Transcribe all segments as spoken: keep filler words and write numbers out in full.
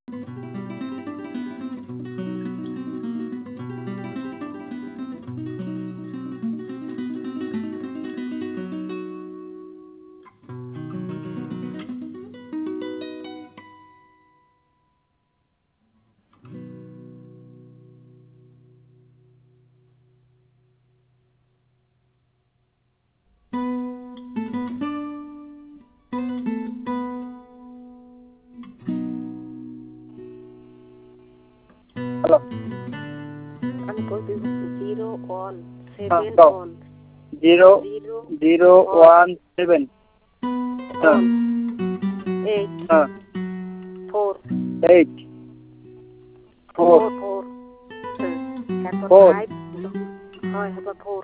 Hello, আমি কই দিব জিরো ওয়ান হ্যাঁ সেভেন দাও। One zero zero zero one seven. হ্যাঁ ওয়ান এইট হ্যাঁ four eight four four four তারপর ফোর ফাইভ হয় তারপর four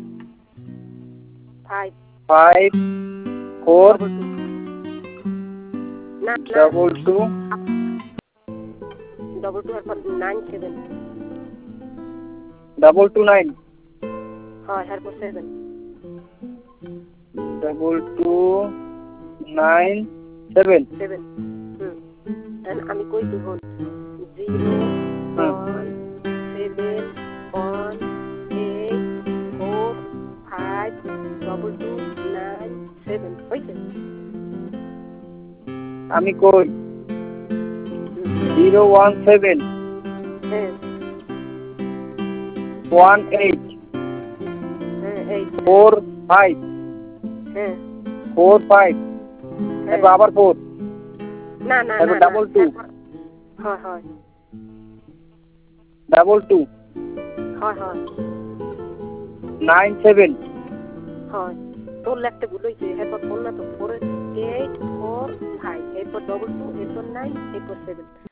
five five four double two না না ডবল টু ডবল টু তারপর nine seven double two nine হয় তারপর seven double two nine seven. Seven হুম আমি কই দিব zero one seven one eight four five double two nine seven হয়েছে আমি কই জিরো ওয়ান সেভেন হ্যাঁ ওয়ান এইট হ্যাঁ এই ফোর ফাইভ হ্যাঁ ফোর ফাইভ হ্যাঁ তারপর আবার ফোর না না তারপর না ডাবল টু হয় হয় ডাবল টু হয় হয় নাইন সেভেন। হয় তোর লেখতে ভুল হয়েছে এরপর ফোন না তো ফোর এইট ফোর ফাইভ এরপর ডবল টু এরপর নাইন এরপর সেভেন